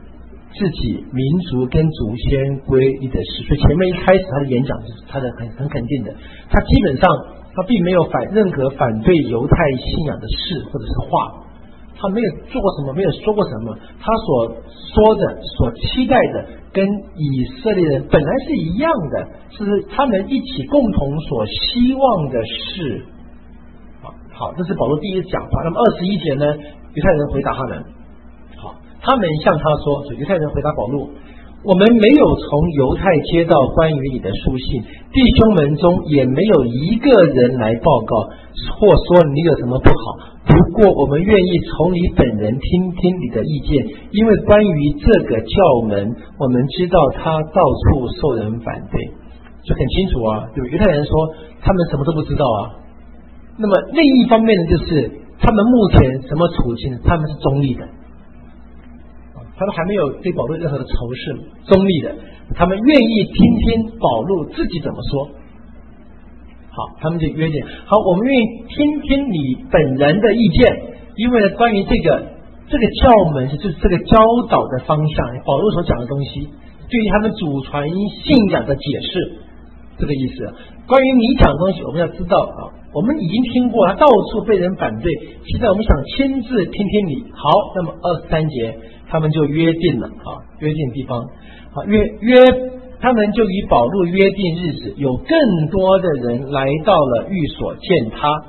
S1: 自己民族跟祖先归一的事。所以前面一开始他的演讲是他的很很肯定的，他基本上他并没有反任何反对犹太信仰的事或者是话，他没有做过什么，没有说过什么，他所说的所期待的跟以色列人本来是一样的，是他们一起共同所希望的事。好，这是保罗第一次讲话。那么二十一节呢，犹太人回答他们，好，他们向他说，犹太人回答保罗，我们没有从犹太接到关于你的书信，弟兄们中也没有一个人来报告或说你有什么不好，不过我们愿意从你本人听听你的意见，因为关于这个教门，我们知道他到处受人反对。就很清楚啊，有犹太人说他们什么都不知道啊。那么另一方面呢，就是他们目前什么处境？他们是中立的，他们还没有对保罗任何的仇视，中立的，他们愿意听听保罗自己怎么说。好，他们就约定，好，我们愿意听听你本人的意见，因为呢，关于这个这个教门，就是这个教导的方向，保罗所讲的东西，对于他们祖传信仰的解释，这个意思。关于你讲的东西，我们要知道啊，我们已经听过，他到处被人反对，现在我们想亲自听听你。好，那么二十三节，他们就约定了啊，约定地方，啊，约约，他们就与保罗约定日子，有更多的人来到了寓所见他，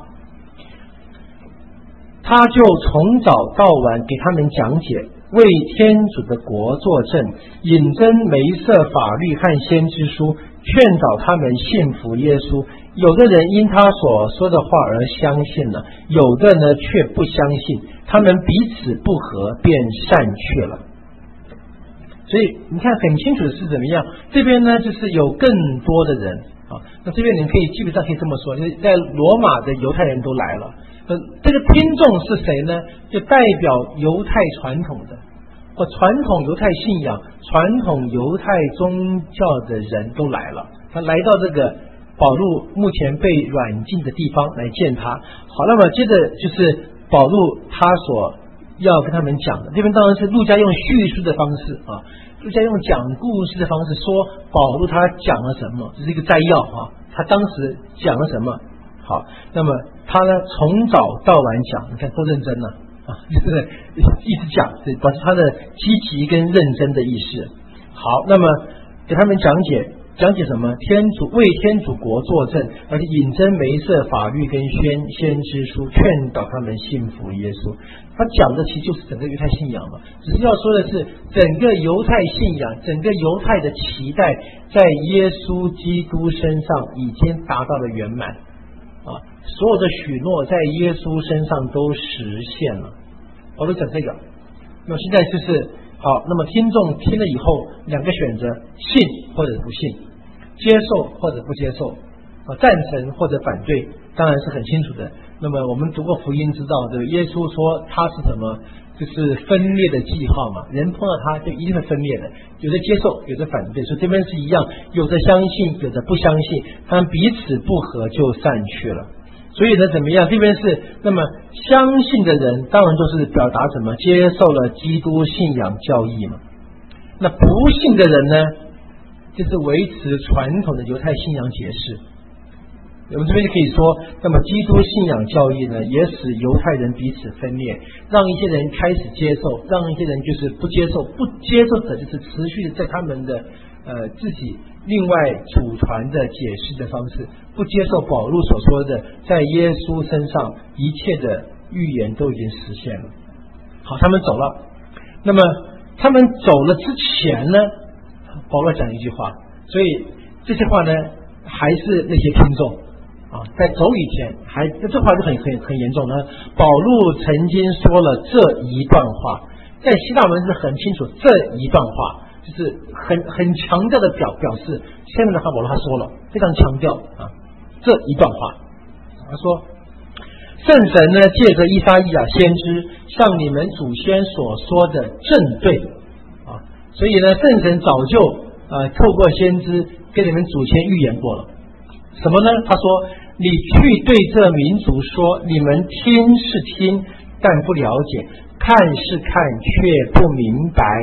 S1: 他就从早到晚给他们讲解，为天主的国作证，引证梅瑟法律和先知书，劝导他们信服耶稣。有的人因他所说的话而相信了，有的呢却不相信，他们彼此不和，便散去了。所以你看很清楚的是怎么样，这边呢就是有更多的人啊，那这边你可以基本上可以这么说，就是在罗马的犹太人都来了，呃，这个听众是谁呢？就代表犹太传统的或传统犹太信仰、传统犹太宗教的人都来了，他来到这个保罗目前被软禁的地方来见他。好，那么接着就是保罗他所要跟他们讲的，这边当然是路加用叙述的方式啊，路加用讲故事的方式说保罗他讲了什么，这是一个摘要啊，他当时讲了什么。好，那么他呢从早到晚讲，你看多认真呢啊，就是一直讲，对，表示他的积极跟认真的意思。好，那么给他们讲解。讲解什么？天主为天主国作证，而且引证梅瑟法律跟宣先知书，劝导他们信服耶稣。他讲的其实就是整个犹太信仰嘛，只是要说的是整个犹太信仰，整个犹太的期待，在耶稣基督身上已经达到了圆满啊！所有的许诺在耶稣身上都实现了。我都讲这个，那么现在就是好，那么听众听了以后，两个选择：信或者不信，接受或者不接受，啊，赞成或者反对，当然是很清楚的。那么我们读过福音知道，对，耶稣说他是什么？就是分裂的记号嘛，人碰到他就一定会分裂的，有的接受，有的反对。所以这边是一样，有的相信，有的不相信，他们彼此不合就散去了。所以呢，怎么样？这边是那么相信的人，当然就是表达什么？接受了基督信仰教义嘛。那不信的人呢，就是维持传统的犹太信仰解释。我们这边就可以说，那么基督信仰教义呢，也使犹太人彼此分裂，让一些人开始接受，让一些人就是不接受。不接受者就是持续的在他们的呃自己另外祖传的解释的方式，不接受保罗所说的在耶稣身上一切的预言都已经实现了。好，他们走了。那么他们走了之前呢，保罗讲一句话，所以这些话呢，还是那些听众啊，在走以前还这话就很很很严重呢。保罗曾经说了这一段话，在希腊文是很清楚，这一段话就是很很强调的表表示，下面的话保罗他说了，非常强调啊这一段话。他说，圣神呢借着以撒意亚先知向你们祖先所说的正对啊，所以呢圣神早就呃透过先知跟你们祖先预言过了。什么呢？他说，你去对这民族说，你们听是听，但不了解，看是看，却不明白。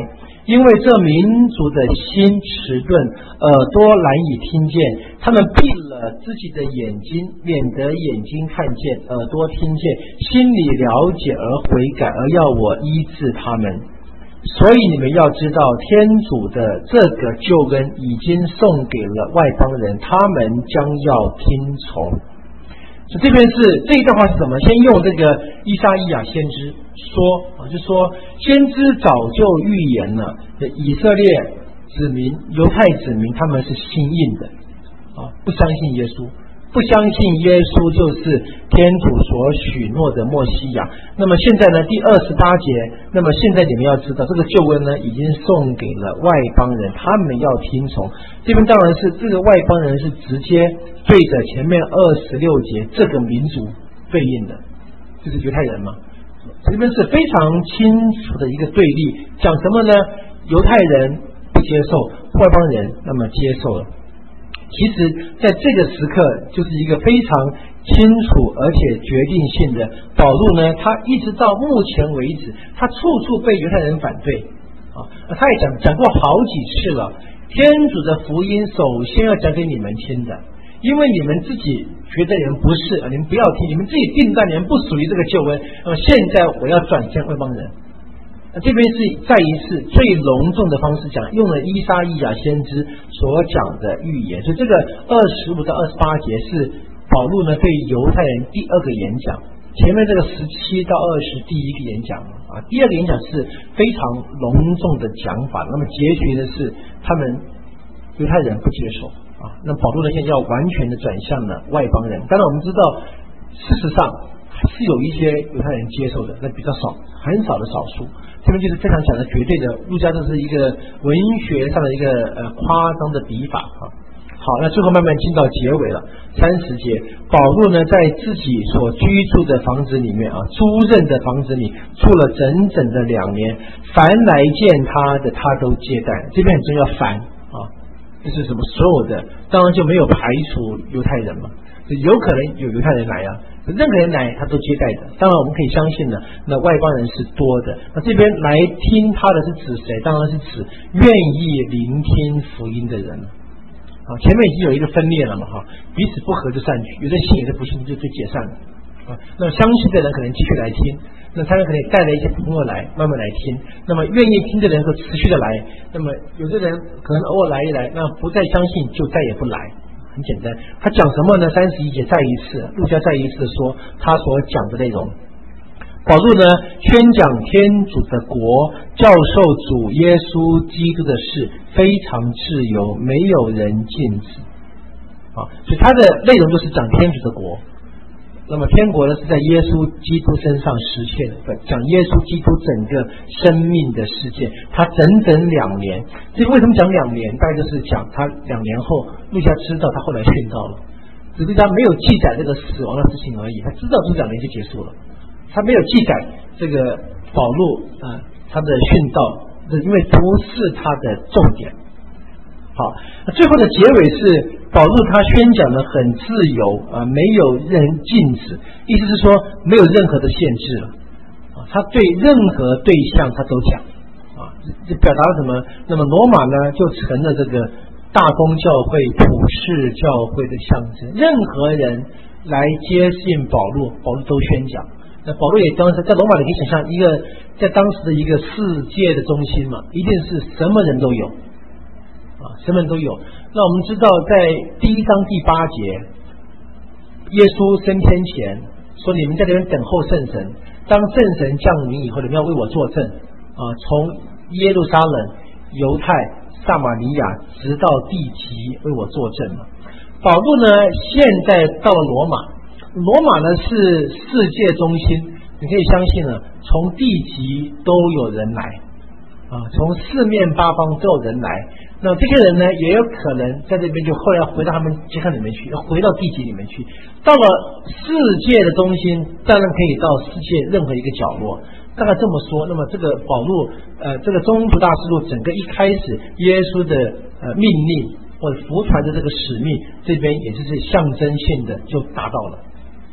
S1: 因为这民族的心迟钝，耳朵难以听见，他们闭了自己的眼睛，免得眼睛看见，耳朵听见，心里了解而悔改，而要我医治他们。所以你们要知道，天主的这个救恩已经送给了外邦人，他们将要听从。所以这边是这一段话是什么？先用这个依撒意亚先知说啊，就说先知早就预言了，以色列子民、犹太子民他们是心硬的啊，不相信耶稣。不相信耶稣就是天主所许诺的默西亚。那么现在呢，第二十八节，那么现在你们要知道，这个救恩呢已经送给了外邦人，他们要听从。这边当然是这个外邦人是直接对着前面二十六节这个民族对应的，就是犹太人嘛。这边是非常清楚的一个对立，讲什么呢？犹太人不接受，外邦人那么接受了。其实在这个时刻就是一个非常清楚而且决定性的，保禄呢他一直到目前为止他处处被犹太人反对啊，他也讲讲过好几次了，天主的福音首先要讲给你们听的，因为你们自己觉得你们不是，你们不要听，你们自己定断你们不属于这个救恩，那么现在我要转向外邦人。这边是再一次最隆重的方式讲，用了依撒意亚先知所讲的预言。所以这个二十五到二十八节是保禄呢对犹太人第二个演讲，前面这个十七到二十第一个演讲啊，第二个演讲是非常隆重的讲法，那么结局呢是他们犹太人不接受啊，那保禄呢现在要完全的转向了外邦人。当然我们知道事实上是有一些犹太人接受的，那比较少，很少的少数。这边就是非常讲的绝对的，路加这是一个文学上的一个呃夸张的笔法啊。好，那最后慢慢进到结尾了，三十节，保禄呢在自己所居住的房子里面啊，租赁的房子里住了整整的两年，凡来见他的他都接待。这边很重要，凡啊，就是什么所有的，当然就没有排除犹太人嘛，有可能有犹太人来啊。任何人来他都接待的，当然我们可以相信呢，那外邦人是多的。那这边来听他的是指谁？当然是指愿意聆听福音的人啊。前面已经有一个分裂了嘛，哈，彼此不合就散去，有的信有的不信就就解散了啊。那么相信的人可能继续来听，那他们可能带了一些朋友来，慢慢来听。那么愿意听的人会持续的来，那么有的人可能偶尔来一来，那不再相信就再也不来。很简单，他讲什么呢？三十一节再一次，路加再一次说他所讲的内容。保禄呢宣讲天主的国，教授主耶稣基督的事，非常自由，没有人禁止啊。所以他的内容就是讲天主的国。那么天国呢是在耶稣基督身上实现的，讲耶稣基督整个生命的事件，他整整两年。这为什么讲两年？大概就是讲他两年后，路加知道他后来殉道了，只是他没有记载这个死亡的事情而已，他知道这两年就结束了，他没有记载这个保禄啊、呃、他的殉道，因为不是他的重点。好，最后的结尾是保禄他宣讲的很自由啊，没有人禁止，意思是说没有任何的限制了啊，他对任何对象他都讲啊，这表达了什么？那么罗马呢就成了这个大公教会、普世教会的象征，任何人来接信保禄，保禄都宣讲。那保禄也当时在罗马，你可以想象一个在当时的一个世界的中心嘛，一定是什么人都有。啊，什么人都有。那我们知道，在第一章第八节，耶稣升天前说：“你们在这边等候圣神，当圣神降临以后，你们要为我作证啊！从耶路撒冷、犹太、撒玛利亚，直到地极，为我作证嘛。”保禄呢，现在到了罗马，罗马呢是世界中心，你可以相信了，从地极都有人来啊，从四面八方都有人来。那这些人呢，也有可能在这边就后来回到他们街上里面去，要回到地级里面去。到了世界的中心，当然可以到世界任何一个角落。大概这么说，那么这个保禄，呃，这个宗徒大事录整个一开始，耶稣的呃命令或者福传的这个使命，这边也就是象征性的就达到了。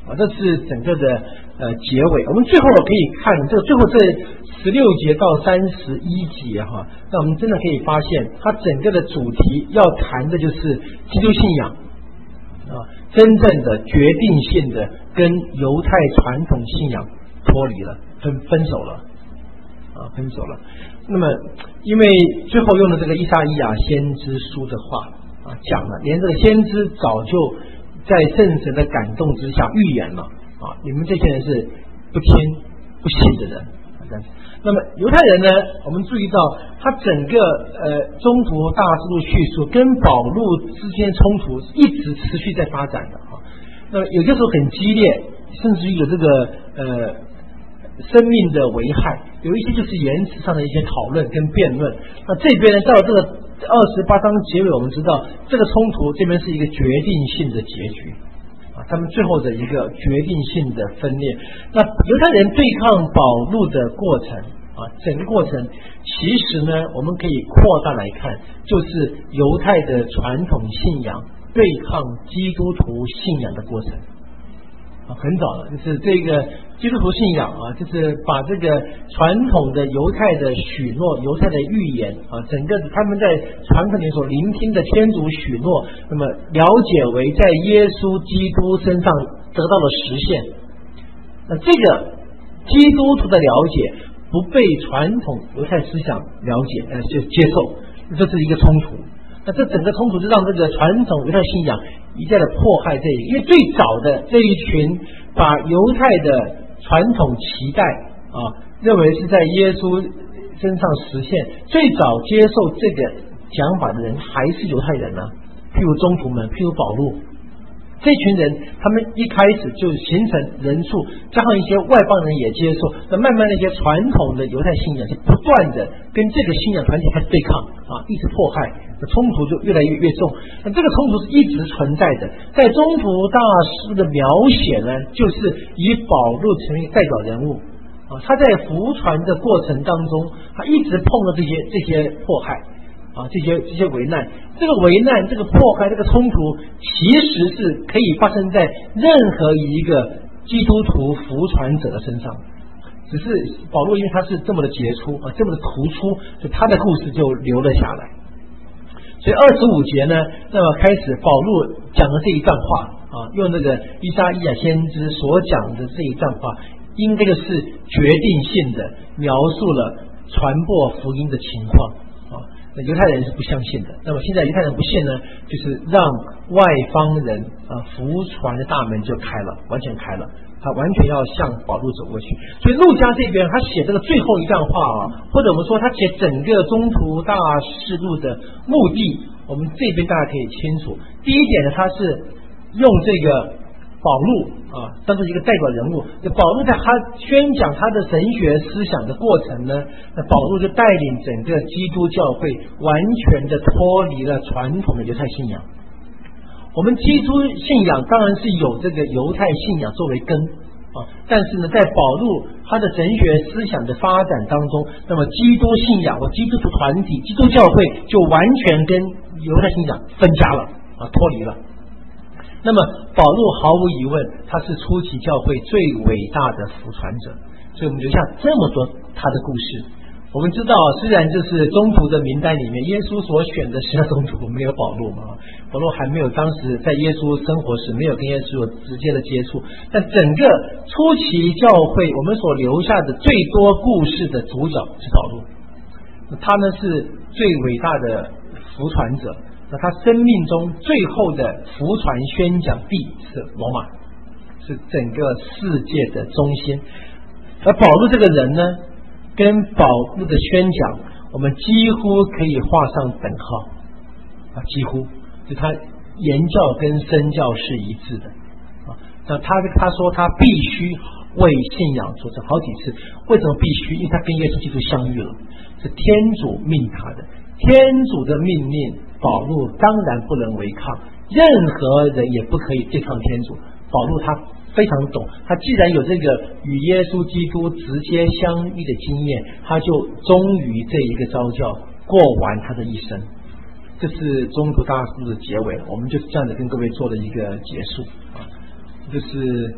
S1: 啊，这是整个的呃结尾。我们最后可以看这个最后这十六节到三十一节哈，那我们真的可以发现，它整个的主题要谈的就是基督信仰啊，真正的决定性的跟犹太传统信仰脱离了，分分手了啊，分手了。那么，因为最后用的这个以赛亚先知书的话啊，讲了，连这个先知早就在圣神的感动之下预言了啊，你们这些人是不听不信的人。那么犹太人呢，我们注意到他整个呃中途大事录叙述跟保禄之间冲突一直持续在发展的啊。那么有些时候很激烈，甚至于有这个呃。生命的危害，有一些就是言辞上的一些讨论跟辩论。那这边呢，到了这个二十八章结尾，我们知道这个冲突这边是一个决定性的结局啊，他们最后的一个决定性的分裂。那犹太人对抗保禄的过程啊，整个过程其实呢，我们可以扩大来看，就是犹太的传统信仰对抗基督徒信仰的过程。啊，很早了，就是这个基督徒信仰啊，就是把这个传统的犹太的许诺、犹太的预言啊，整个他们在传统里所聆听的天主许诺，那么了解为在耶稣基督身上得到了实现。那这个基督徒的了解不被传统犹太思想了解呃就接受，这是一个冲突。那这整个冲突就让这个传统犹太信仰一再的迫害这一个，因为最早的这一群把犹太的传统期待啊，认为是在耶稣身上实现，最早接受这个讲法的人还是犹太人呢、啊，譬如宗徒们，譬如保禄。这群人他们一开始就形成人数，加上一些外邦人也接受，那慢慢那些传统的犹太信仰就不断的跟这个信仰团体开始对抗啊，一直迫害，冲突就越来越越重。那这个冲突是一直存在的，在宗徒大师的描写呢，就是以保禄成为代表人物啊，他在服传的过程当中，他一直碰到这些这些迫害。啊，这些这些危难，这个危难，这个迫害，这个冲突，其实是可以发生在任何一个基督徒服传者的身上。只是保禄因为他是这么的杰出啊，这么的突出，所以他的故事就留了下来。所以二十五节呢，那么开始保禄讲的这一段话啊，用那个以赛亚先知所讲的这一段话，应该就是决定性的描述了传播福音的情况。犹太人是不相信的，那么现在犹太人不信呢，就是让外邦人啊服传的大门就开了，完全开了，他完全要向保禄走过去。所以路加这边他写这个最后一段话啊，或者我们说他写整个中途大事录的目的，我们这边大家可以清楚。第一点呢，他是用这个保禄啊当做一个代表人物，保禄在他宣讲他的神学思想的过程呢，那保禄就带领整个基督教会完全的脱离了传统的犹太信仰。我们基督信仰当然是有这个犹太信仰作为根啊，但是呢，在保禄他的神学思想的发展当中，那么基督信仰或基督徒团体、基督教会就完全跟犹太信仰分家了啊，脱离了。那么保禄毫无疑问他是初期教会最伟大的服传者，所以我们留下这么多他的故事。我们知道虽然就是宗徒的名单里面耶稣所选的十二宗徒没有保禄嘛，保禄还没有当时在耶稣生活时没有跟耶稣有直接的接触，但整个初期教会我们所留下的最多故事的主角是保禄，他呢是最伟大的服传者，那他生命中最后的服传宣讲地是罗马，是整个世界的中心。而保禄这个人呢，跟保禄的宣讲我们几乎可以画上等号啊，几乎就他言教跟身教是一致的啊。那他他说他必须为信仰作证好几次，为什么必须？因为他跟耶稣基督相遇了，是天主命他的，天主的命令保禄当然不能违抗，任何人也不可以对抗天主。保禄他非常懂，他既然有这个与耶稣基督直接相遇的经验，他就忠于这一个召教，过完他的一生。这是宗徒大事的结尾，我们就是这样的跟各位做了一个结束啊，就是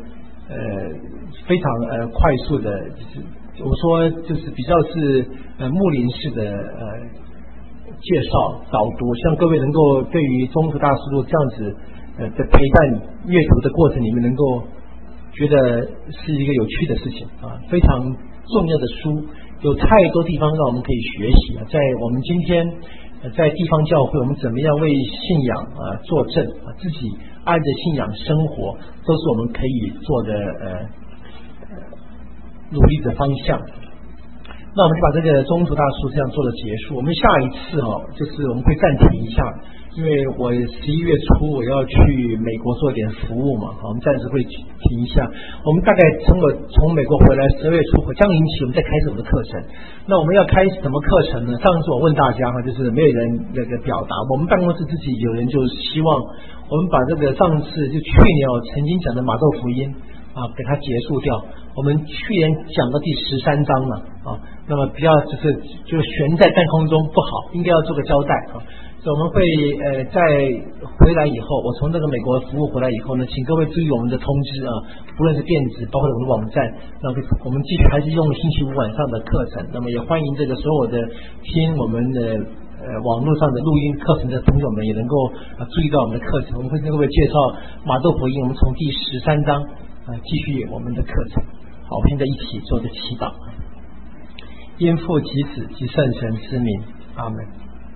S1: 呃非常呃快速的，就是我说就是比较是呃牧林式的呃介绍导读，希望各位能够对于《中途大师录》这样子呃的陪伴阅读的过程里面，能够觉得是一个有趣的事情啊，非常重要的书，有太多地方让我们可以学习啊。在我们今天呃在地方教会，我们怎么样为信仰啊作证啊，自己按着信仰生活，都是我们可以做的呃努力的方向。那我们就把这个中途大书这样做了结束。我们下一次哦，就是我们会暂停一下，因为我十一月初我要去美国做点服务嘛，我们暂时会停一下。我们大概从我从美国回来，十二月初将临期，我们再开始我们的课程。那我们要开始什么课程呢？上次我问大家哈，就是没有人那个表达，我们办公室自己有人就希望我们把这个上次就去年我曾经讲的马窦福音啊，给它结束掉。我们去年讲到第十三章了啊，那么比较就是就悬在半空中不好，应该要做个交代啊。所以我们会呃在回来以后，我从这个美国服务回来以后呢，请各位注意我们的通知啊，不论是电子，包括我们的网站，那我们继续还是用星期五晚上的课程。那么也欢迎这个所有的听我们的呃网络上的录音课程的朋友们，也能够啊注意到我们的课程。我们会跟各位介绍马窦福音，我们从第十三章啊继续我们的课程。好，我们现在一起做个祈祷。因父及子及圣神之名，阿门。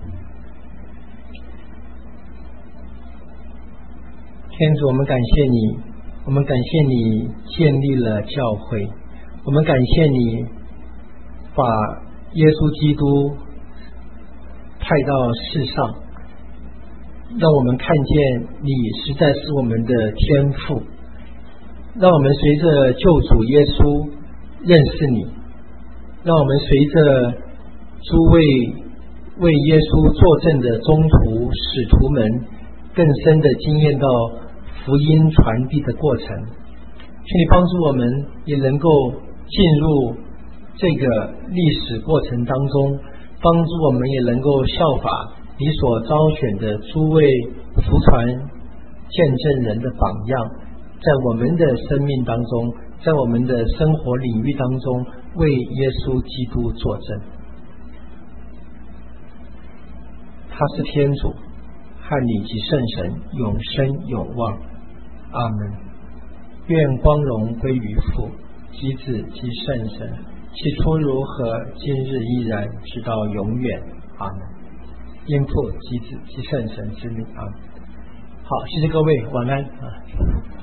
S1: 天主，我们感谢你，我们感谢你建立了教会，我们感谢你把耶稣基督派到世上，让我们看见你实在是我们的天父，让我们随着救主耶稣认识你，让我们随着诸位为耶稣作证的宗徒使徒们更深的经验到福音传递的过程。请你帮助我们也能够进入这个历史过程当中，帮助我们也能够效法你所招选的诸位福传见证人的榜样，在我们的生命当中，在我们的生活领域当中为耶稣基督作证。他是天主，和你及圣神永生永望，阿门。愿光荣归于父及子及圣神，起初如何，今日依然，直到永远，阿门。因父及子及圣神之名，阿门。好，谢谢各位，晚安啊。